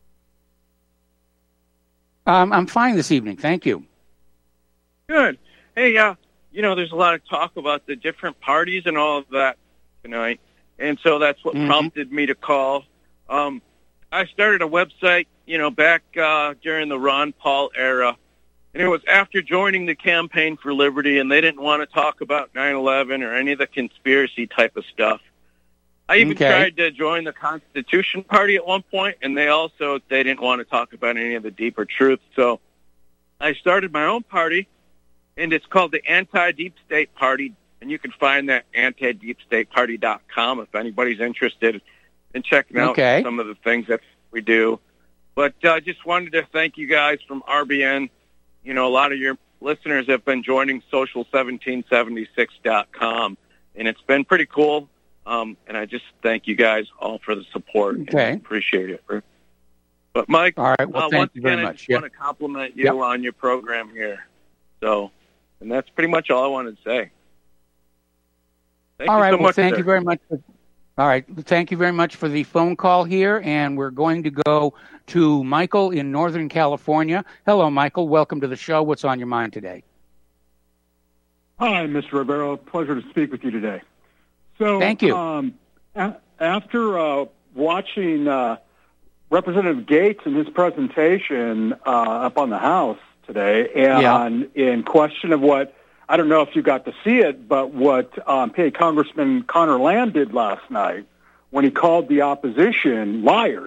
Um, I'm fine this evening. Thank you. Good. Hey, uh, you know, there's a lot of talk about the different parties and all of that tonight. And so that's what Mhm. prompted me to call. Um, I started a website, you know, back uh, during the Ron Paul era. And it was after joining the Campaign for Liberty, and they didn't want to talk about nine eleven or any of the conspiracy type of stuff. I even Okay. tried to join the Constitution Party at one point, and they also they didn't want to talk about any of the deeper truth. So I started my own party, and it's called the Anti-Deep State Party, and you can find that anti deep state party dot com if anybody's interested in checking out Okay. some of the things that we do. But I uh, just wanted to thank you guys from R B N. You know, a lot of your listeners have been joining social seventeen seventy-six dot com, and it's been pretty cool. Um, and I just thank you guys all for the support. and Okay. I appreciate it. But, Mike, All right. Well, uh, thank once you very again, I much. just Yeah. want to compliment you Yep. on your program here. So, and that's pretty much all I wanted to say. Thank All you right. so well, much, thank sir. you very much. For, all right. Thank you very much for the phone call here. And we're going to go to Michael in Northern California. Hello, Michael. Welcome to the show. What's on your mind today? Hi, Mister Rivero. Pleasure to speak with you today. So, Thank you. Um, a- after uh, watching uh, Representative Gates and his presentation uh, up on the House today, and Yeah. in question of what, I don't know if you got to see it, but what um, paid Congressman Connor Land did last night when he called the opposition liars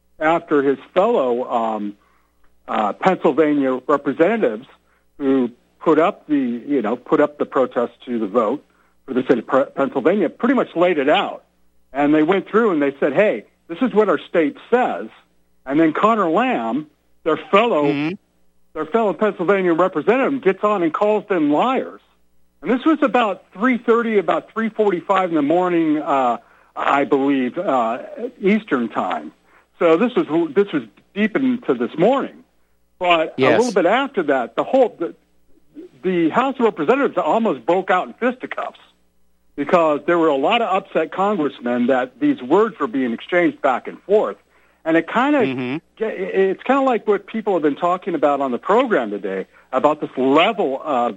after his fellow um, uh, Pennsylvania representatives who put up the, you know, put up the protest to the vote for the state of Pennsylvania, pretty much laid it out. And they went through and they said, hey, this is what our state says. And then Connor Lamb, their fellow, mm-hmm. their fellow Pennsylvania representative, gets on and calls them liars. And this was about three thirty, about three forty-five in the morning, uh, I believe, uh, Eastern time. So this was this was deep into this morning. But yes. a little bit after that, the whole the, the House of Representatives almost broke out in fisticuffs because there were a lot of upset congressmen that these words were being exchanged back and forth. And it kind of mm-hmm. it's kind of like what people have been talking about on the program today about this level of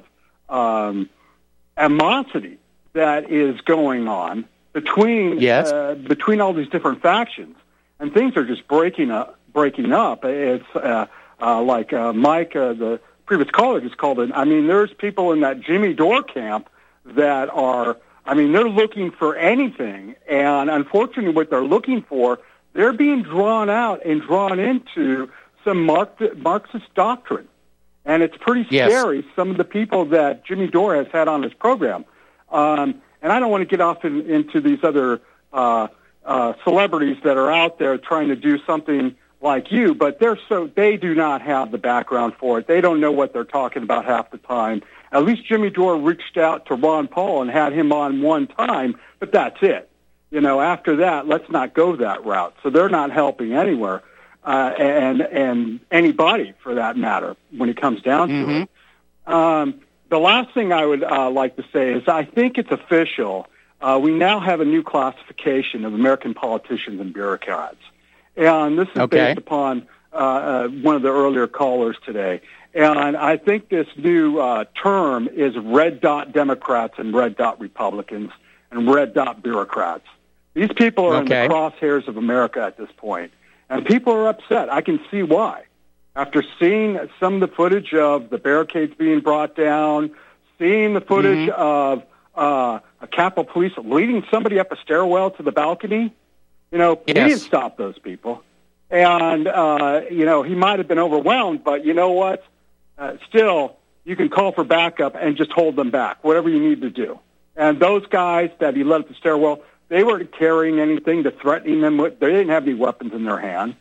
um, animosity that is going on between yes. uh, between all these different factions, and things are just breaking up. Breaking up. It's uh, uh, like uh, Mike, uh, the previous caller, just called it. I mean, there's people in that Jimmy Dore camp that are. I mean, they're looking for anything, and unfortunately, what they're looking for, they're being drawn out and drawn into some Marxist doctrine. And it's pretty yes. scary, some of the people that Jimmy Dore has had on his program. Um, and I don't want to get off in, into these other uh, uh, celebrities that are out there trying to do something like you, but they're so they do not have the background for it. They don't know what they're talking about half the time. At least Jimmy Dore reached out to Ron Paul and had him on one time, but that's it. You know, after that, let's not go that route. So they're not helping anywhere. Uh, and and anybody, for that matter, when it comes down mm-hmm. to it. Um, the last thing I would uh, like to say is I think it's official. Uh, we now have a new classification of American politicians and bureaucrats. And this is okay. based upon uh, uh, one of the earlier callers today. And I think this new uh, term is red dot Democrats and red dot Republicans and red dot bureaucrats. These people are okay. in the crosshairs of America at this point. And people are upset. I can see why. After seeing some of the footage of the barricades being brought down, seeing the footage mm-hmm. of uh, a Capitol Police leading somebody up a stairwell to the balcony, you know, yes. he didn't stop those people. And, uh, you know, he might have been overwhelmed, but you know what? Uh, still, you can call for backup and just hold them back, whatever you need to do. And those guys that he led up the stairwell, they weren't carrying anything to threaten them with. They didn't have any weapons in their hand.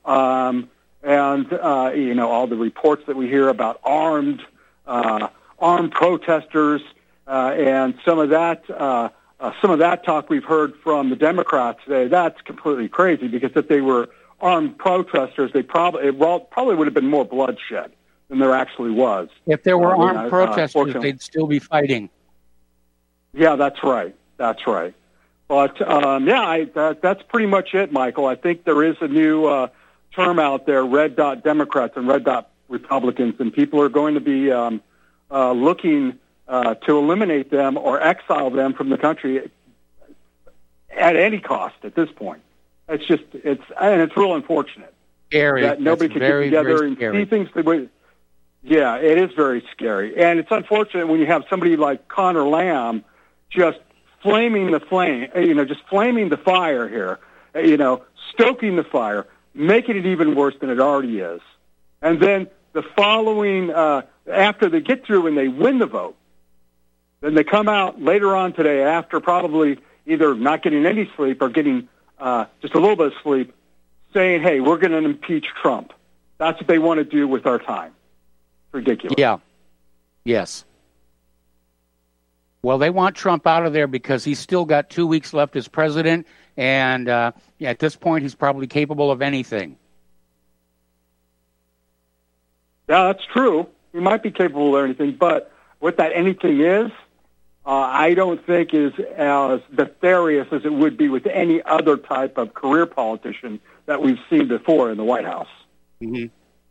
Um, and, uh, you know, all the reports that we hear about armed uh, armed protesters uh, and some of that uh, uh, some of that talk we've heard from the Democrats today, that's completely crazy because if they were armed protesters, they probably it probably would have been more bloodshed than there actually was. If there were uh, armed uh, protesters, they'd still be fighting. Yeah, that's right. That's right. But, um, yeah, I, that, that's pretty much it, Michael. I think there is a new uh, term out there, red dot Democrats and red dot Republicans, and people are going to be um, uh, looking uh, to eliminate them or exile them from the country at any cost at this point. It's just, it's, and it's real unfortunate. Scary. That nobody That's can very, get together and scary. see things the way. Yeah, it is very scary. And it's unfortunate when you have somebody like Connor Lamb just flaming the flame, you know, just flaming the fire here, you know, stoking the fire, making it even worse than it already is. And then the following, uh, after they get through and they win the vote, then they come out later on today after probably either not getting any sleep or getting uh, just a little bit of sleep, saying, hey, we're going to impeach Trump. That's what they want to do with our time. Ridiculous. Yeah. Yes. Well, they want Trump out of there because he's still got two weeks left as president, and uh, at this point, he's probably capable of anything. Yeah, that's true. He might be capable of anything, but what that anything is, uh, I don't think is as nefarious as it would be with any other type of career politician that we've seen before in the White House. Mm-hmm.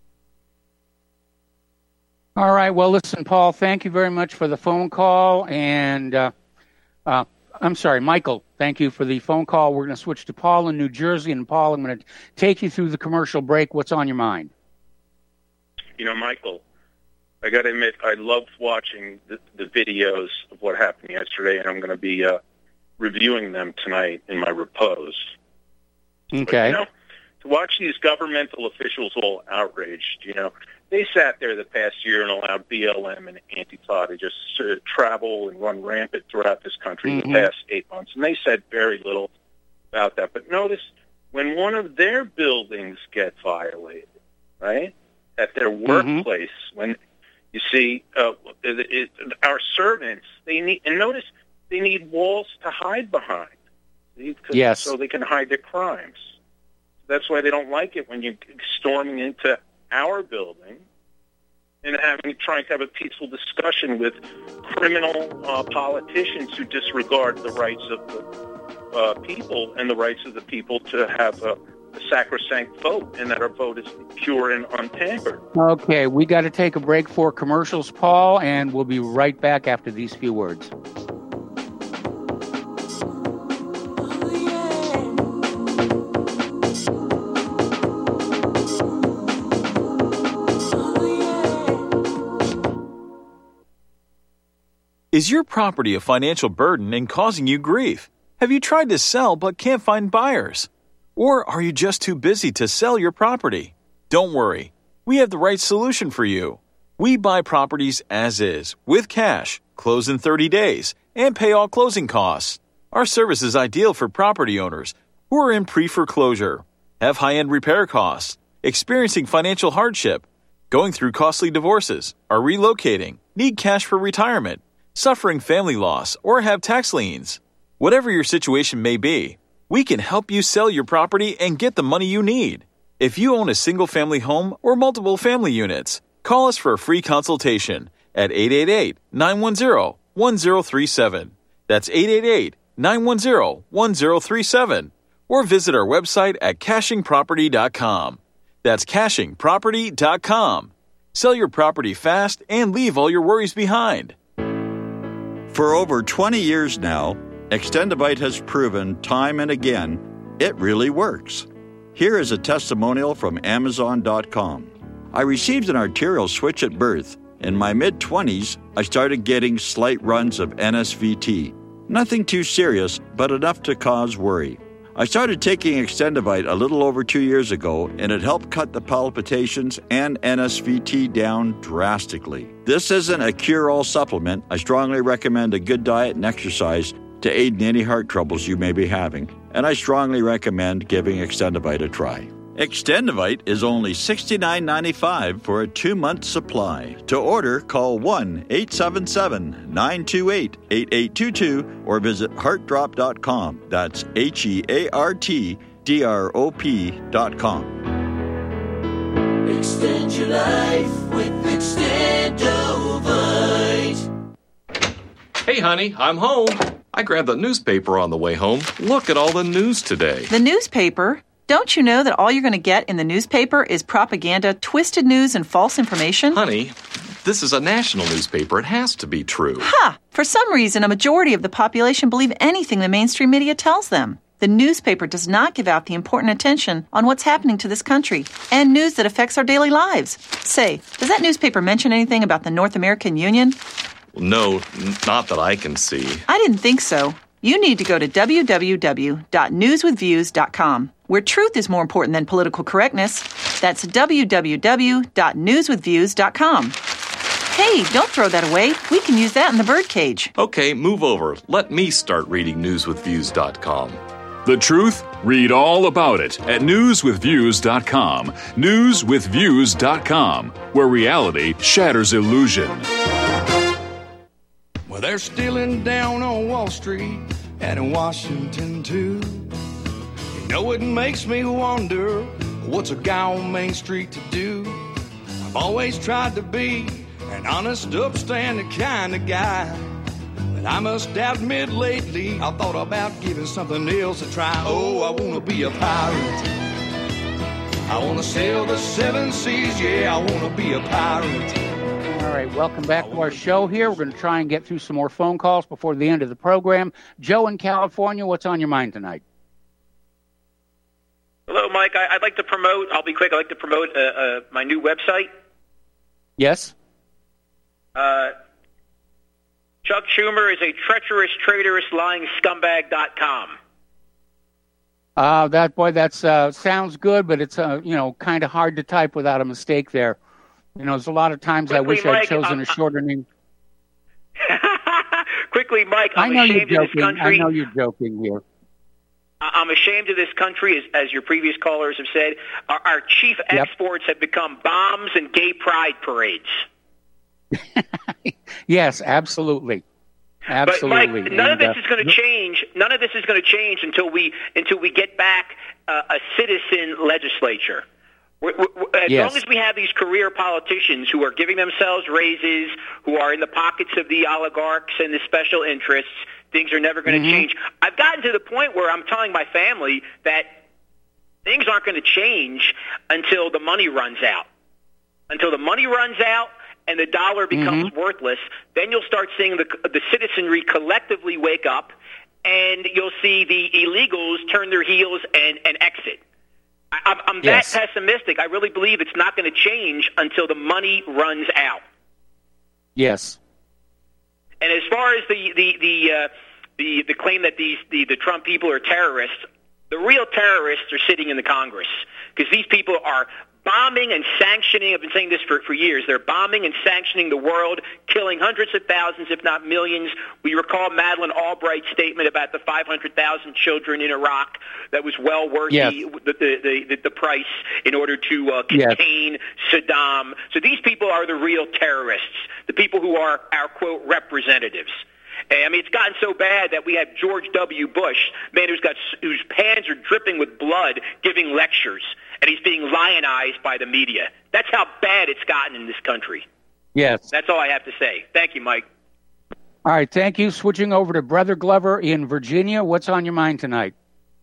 All right. Well, listen, Paul, thank you very much for the phone call. And uh, uh, I'm sorry, Michael, thank you for the phone call. We're going to switch to Paul in New Jersey. And, Paul, I'm going to take you through the commercial break. What's on your mind? You know, Michael, I got to admit, I loved watching the, the videos of what happened yesterday, and I'm going to be uh, reviewing them tonight in my repose. Okay. But, you know, to watch these governmental officials all outraged, you know, they sat there the past year and allowed B L M and Antifa to just uh, travel and run rampant throughout this country mm-hmm. in the past eight months. And they said very little about that. But notice when one of their buildings gets violated, right, at their workplace, mm-hmm. when you see uh, it, it, our servants, they need, and notice they need walls to hide behind. Yes. So they can hide their crimes. That's why they don't like it when you're storming into our building and having trying to have a peaceful discussion with criminal uh, politicians who disregard the rights of the uh, people and the rights of the people to have a, a sacrosanct vote, and that our vote is pure and untampered. Okay, we got to take a break for commercials, Paul, and we'll be right back after these few words. Is your property a financial burden and causing you grief? Have you tried to sell but can't find buyers? Or are you just too busy to sell your property? Don't worry. We have the right solution for you. We buy properties as is, with cash, close in thirty days, and pay all closing costs. Our service is ideal for property owners who are in pre-foreclosure, have high-end repair costs, experiencing financial hardship, going through costly divorces, are relocating, need cash for retirement, suffering family loss, or have tax liens. Whatever your situation may be, we can help you sell your property and get the money you need. If you own a single-family home or multiple family units, call us for a free consultation at eight eight eight, nine one zero, one zero three seven. That's eight eight eight, nine one zero, one zero three seven. Or visit our website at caching property dot com. That's caching property dot com. Sell your property fast and leave all your worries behind. For over twenty years now, Extendivite has proven time and again it really works. Here is a testimonial from Amazon dot com. I received an arterial switch at birth. In my mid-twenties, I started getting slight runs of N S V T. Nothing too serious, but enough to cause worry. I started taking Extendivite a little over two years ago, and it helped cut the palpitations and N S V T down drastically. This isn't a cure-all supplement. I strongly recommend a good diet and exercise to aid in any heart troubles you may be having, and I strongly recommend giving Extendivite a try. Extendivite is only sixty-nine ninety-five for a two-month supply. To order, call one eight seven seven, nine two eight, eight eight two two or visit heart drop dot com. That's H E A R T D R O P dot com. Extend your life with Extendivite. Hey, honey, I'm home. I grabbed the newspaper on the way home. Look at all the news today. The newspaper? Don't you know that all you're going to get in the newspaper is propaganda, twisted news, and false information? Honey, this is a national newspaper. It has to be true. Ha! For some reason, a majority of the population believe anything the mainstream media tells them. The newspaper does not give out the important attention on what's happening to this country and news that affects our daily lives. Say, does that newspaper mention anything about the North American Union? No, not that I can see. I didn't think so. You need to go to w w w dot news with views dot com, where truth is more important than political correctness. That's w w w dot news with views dot com. Hey, don't throw that away. We can use that in the birdcage. Okay, move over. Let me start reading news with views dot com. The truth? Read all about it at news with views dot com. news with views dot com, where reality shatters illusion. Well, they're stealing down on Wall Street and in Washington, too. You know, it makes me wonder, what's a guy on Main Street to do? I've always tried to be an honest, upstanding kind of guy. But I must admit lately, I thought about giving something else a try. Oh, I want to be a pirate. I want to sail the seven seas, yeah, I want to be a pirate. All right, welcome back to our show here. We're going to try and get through some more phone calls before the end of the program. Joe in California, what's on your mind tonight? Hello, Mike. I, I'd like to promote, I'll be quick, I'd like to promote uh, uh, my new website. Yes? Uh, Chuck Schumer is a treacherous, traitorous, lying scumbag dot com. Uh, that, boy, that uh, sounds good, but it's, uh, you know, kind of hard to type without a mistake there. You know, there's a lot of times Quickly, I wish Mike, I'd chosen um, a shorter name. Quickly, Mike, I'm I know ashamed you're of this joking. country. I know you're joking here. I'm ashamed of this country, as, as your previous callers have said. Our, our chief Yep. exports have become bombs and gay pride parades. Yes, absolutely. Absolutely. But Mike, none of And, this uh, is going to change. None of this is going to change until we until we get back uh, a citizen legislature. We're, we're, as Yes. long as we have these career politicians who are giving themselves raises, who are in the pockets of the oligarchs and the special interests, things are never going to Mhm. change. I've gotten to the point where I'm telling my family that things aren't going to change until the money runs out. Until the money runs out and the dollar becomes Mhm. worthless, then you'll start seeing the, the citizenry collectively wake up, and you'll see the illegals turn their heels and, and exit. I, I'm, I'm Yes. that pessimistic. I really believe it's not going to change until the money runs out. Yes. And as far as the the the uh, the, the claim that these the, the Trump people are terrorists, the real terrorists are sitting in the Congress, because these people are bombing and sanctioning. I've been saying this for, for years. They're bombing and sanctioning the world, killing hundreds of thousands, if not millions. We recall Madeleine Albright's statement about the five hundred thousand children in Iraq that was well worth Yes. the, the, the, the, the price in order to uh, Yes. contain Saddam. So these people are the real terrorists, the people who are our, quote, representatives. I mean, it's gotten so bad that we have George W. Bush, man who's got whose pants are dripping with blood, giving lectures, and he's being lionized by the media. That's how bad it's gotten in this country. Yes. That's all I have to say. Thank you, Mike. All right, thank you. Switching over to Brother Glover in Virginia. What's on your mind tonight?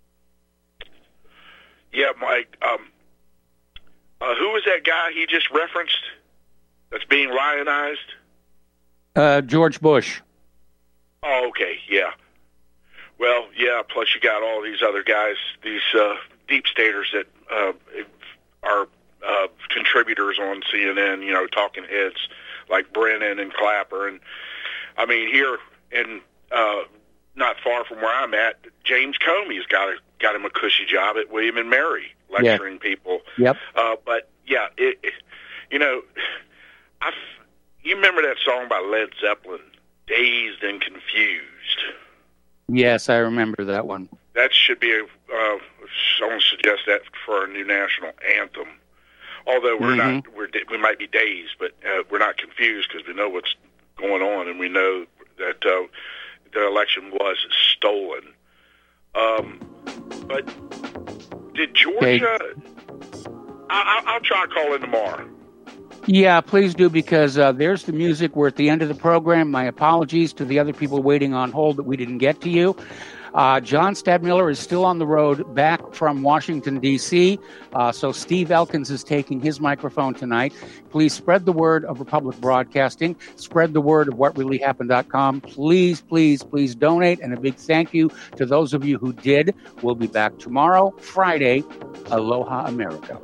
Yeah, Mike. Um, uh, who was that guy he just referenced that's being lionized? Uh, George Bush. Oh, okay, yeah. Well, yeah, plus you got all these other guys, these uh, deep staters that uh, are uh, contributors on C N N, you know, talking heads like Brennan and Clapper. And, I mean, here in uh, not far from where I'm at, James Comey's got a, got him a cushy job at William and Mary lecturing Yeah. people. Yep. Uh, but, yeah, it, it, you know, I've, you remember that song by Led Zeppelin, Dazed and Confused? Yes, I remember that one. That should be a, uh, someone suggest that for our new national anthem. Although we're Mhm. not, we're, we might be dazed, but uh, we're not confused because we know what's going on and we know that uh, the election was stolen. Um, but did Georgia? I, I'll try to call in tomorrow. Yeah, please do, because uh, there's the music. We're at the end of the program. My apologies to the other people waiting on hold that we didn't get to you. Uh, John Stadmiller is still on the road back from Washington, D C, uh, so Steve Elkins is taking his microphone tonight. Please spread the word of Republic Broadcasting. Spread the word of what really happened dot com. Please, please, please donate, and a big thank you to those of you who did. We'll be back tomorrow, Friday. Aloha, America.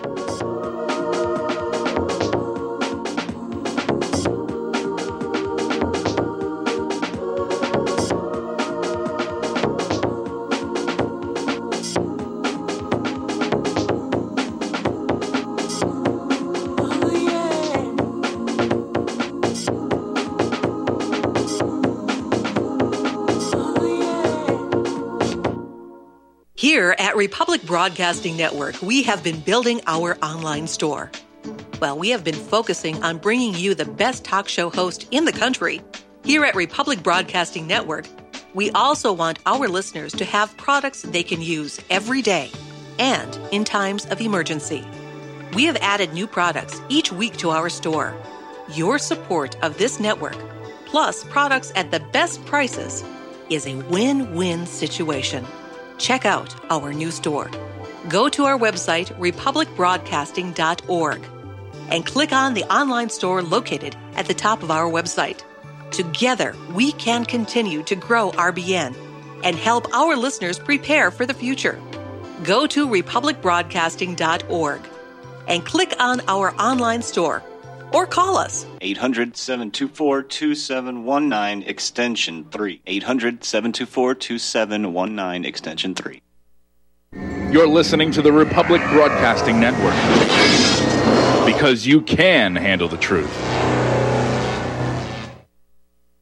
Here at Republic Broadcasting Network, we have been building our online store. Well, we have been focusing on bringing you the best talk show host in the country. Here at Republic Broadcasting Network, we also want our listeners to have products they can use every day and in times of emergency. We have added new products each week to our store. Your support of this network, plus products at the best prices, is a win-win situation. Check out our new store. Go to our website, republic broadcasting dot org, and click on the online store located at the top of our website. Together, we can continue to grow R B N and help our listeners prepare for the future. Go to republic broadcasting dot org and click on our online store or call us. eight hundred, seven two four, two seven one nine, extension three. eight hundred, seven two four, two seven one nine, extension three. You're listening to the Republic Broadcasting Network. because you can handle the truth.